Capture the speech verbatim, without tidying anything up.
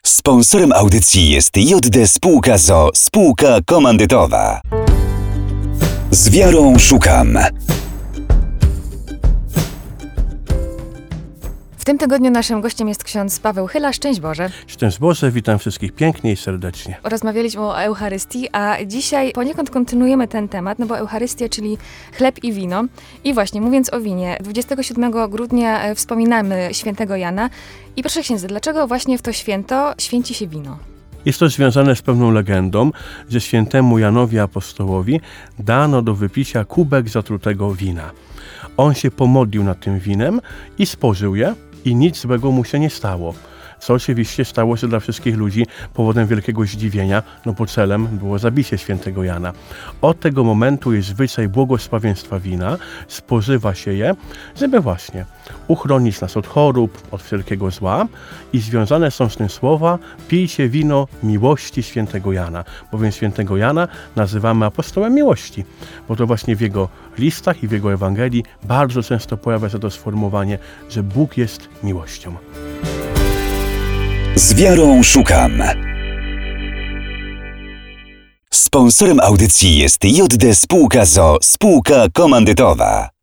Sponsorem audycji jest J D Spółka z o o, spółka komandytowa. Z wiarą szukam. W tym tygodniu naszym gościem jest ksiądz Paweł Chyla. Szczęść Boże. Szczęść Boże, witam wszystkich pięknie i serdecznie. Rozmawialiśmy o Eucharystii, a dzisiaj poniekąd kontynuujemy ten temat, no bo Eucharystia, czyli chleb i wino. I właśnie, mówiąc o winie, dwudziestego siódmego grudnia wspominamy świętego Jana. I proszę księdza, dlaczego właśnie w to święto święci się wino? Jest to związane z pewną legendą, że świętemu Janowi Apostołowi dano do wypicia kubek zatrutego wina. On się pomodlił nad tym winem i spożył je i nic złego mu się nie stało. Co oczywiście stało się dla wszystkich ludzi powodem wielkiego zdziwienia, no bo celem było zabicie świętego Jana. Od tego momentu jest zwyczaj błogosławieństwa wina, spożywa się je, żeby właśnie uchronić nas od chorób, od wszelkiego zła i związane są z tym słowa pijcie wino miłości świętego Jana, bowiem świętego Jana nazywamy apostołem miłości, bo to właśnie w jego listach i w jego Ewangelii bardzo często pojawia się to sformułowanie, że Bóg jest miłością. Z wiarą szukam. Sponsorem audycji jest J D Spółka z o o, spółka komandytowa.